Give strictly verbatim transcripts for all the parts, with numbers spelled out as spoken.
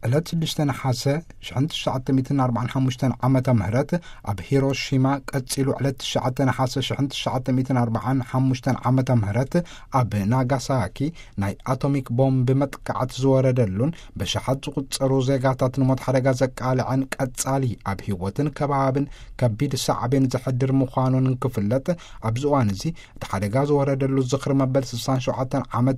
ዕለት ስድስተ ነሓሰ ሽሕን ትሽዓተ ሚእትን ኣርባዕን ሓሙሽተን ዓመተ ምህረት ኣብ ሂሮሺማ ቀፂሉ ዕለት ትሽዓተ ነሓሰ ሽሕን ትሽዓተ ሚእትን ኣርባዕን ሓሙሽተን ዓመተ ምህረት ኣብ ናጋሳኪ ናይ ኣቶሚክ ቦምብ መጥቃዕቲ ዝወረደሉን ብሽሓት ዝቁፀሩ ዜጋታት ንሞት ሓደጋ ዘቃልዐን ቀጻሊ ኣብ ህይወትን ከባብን ከቢድ ሳዕቤን ዝሕድር ምዃኑን ክፍለጥ ኣብዚ እዋን እዚ እቲ ሓደጋ ዝወረደሉ ዝኽሪ መበል ስሳን ሸውዓተ ዓመት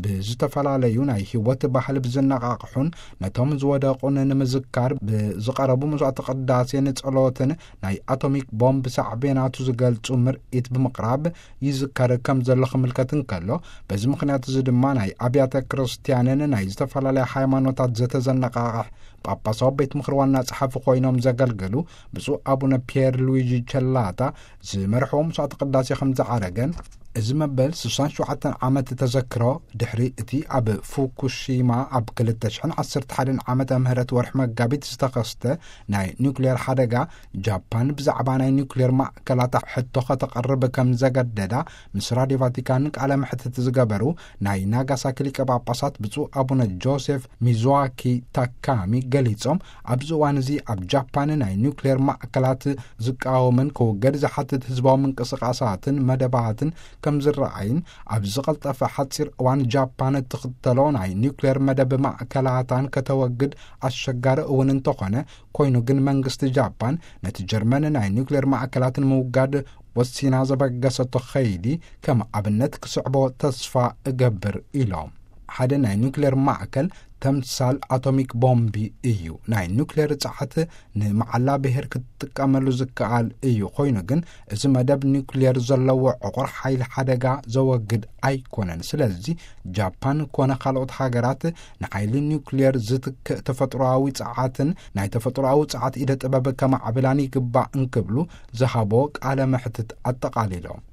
ብዝተፈላለዩ ናይ ህይወት ባህሊ ብዝነቃቕሑን ነቶም ዝወደቁን ንምዝካር ብዝቐረቡ መስዋዕቲ ቅዳሴን ጸሎትን ናይ ኣቶሚክ ቦምብ ሳዕቤናቱ ዝገልጹ ምርኢት ብምቕራብ ይዝከር ከም ዘሎ ክምልከትን ከሎ በዚ ምክንያት እዚ ድማ ናይ ኣብያተ ክርስቲያንን ናይ ዝተፈላለዩ ሃይማኖታት ዘተዘነቃቕሕ ጳጳሳዊ ቤት ምክሪ ዋና ጸሓፊ ኮይኖም ዘገልገሉ ብፁዕ አቡነ ፒየር ሉዊጂ ቸላታ ዝመርሕዎም መስዋዕቲ ቅዳሴ ከም ዝዓረገን እዚ መበል ስሳን ሸውዓተ ዓመት ተዘክሮ ድሕሪ እቲ ኣብ ፉኩሺማ ኣብ ክልተ ሽሕን ዓሰርተ ሓደን ዓመተ ምህረት ወርሒ መጋቢት ዝተኸስተ ናይ ኒውክሌር ሓደጋ ጃፓን ብዛዕባ ናይ ኒውክሌር ማዕከላት ሕቶ ከተቐርብ ከም ዘገደዳ ምስ ራድዮ ቫቲካን ቃለ መሕትት ዝገበሩ ናይ ናጋሳኪ ሊቀ ጳጳሳት ብፁዕ አቡነ ጆሴፍ ሚዙዋኪ ታካሚ ገሊጾም ኣብዚ እዋን እዚ ኣብ ጃፓን ናይ ኒውክሌር ማዕከላት ዝቃወምን ክውገድ ዝሓትት ህዝባዊ ምንቅስቃሳትን መደባትን ከም ዝረአይን ኣብ ዝቐልጠፈ ሓፂር እዋን ጃፓን ትኽተሎ ናይ ኒውክሌር መደብ ማዕከላታን ከተወግድ ኣሸጋሪ እውን እንተኾነ ኮይኑ ግን መንግስቲ ጃፓን ነቲ ጀርመን ናይ ኒውክሌር ማዕከላትን ምውጋድ ወሲና ዘበገሰቶ ኸይዲ ከም ኣብነት ክስዕቦ ተስፋ እገብር ኢሎም ሓደ ናይ ኒውክሌር ማዕከል ተምሳል ኣቶሚክ ቦምቢ እዩ ናይ ኒውክሌር ጸዓት ንመዓላ ብሄር ክትጥቀመሉ ዝከኣል እዩ ኮይኑ ግን እዚ መደብ ኒውክሌር ዘለዎ ዕቑር ሓይሊ ሓደጋ ዘወግድ ኣይኮነን ስለዚ ጃፓን ኮነ ካልኦት ሃገራት ንሓይሊ ኒውክሌር ዝትክእ ተፈጥሮኣዊ ጸዓትን ናይ ተፈጥሮኣዊ ጸዓት ኢደ ጥበብ ከማዕብላን ይግባእ እንክብሉ ዝሃቦ ቃለ መሕትት ኣጠቃሊሎም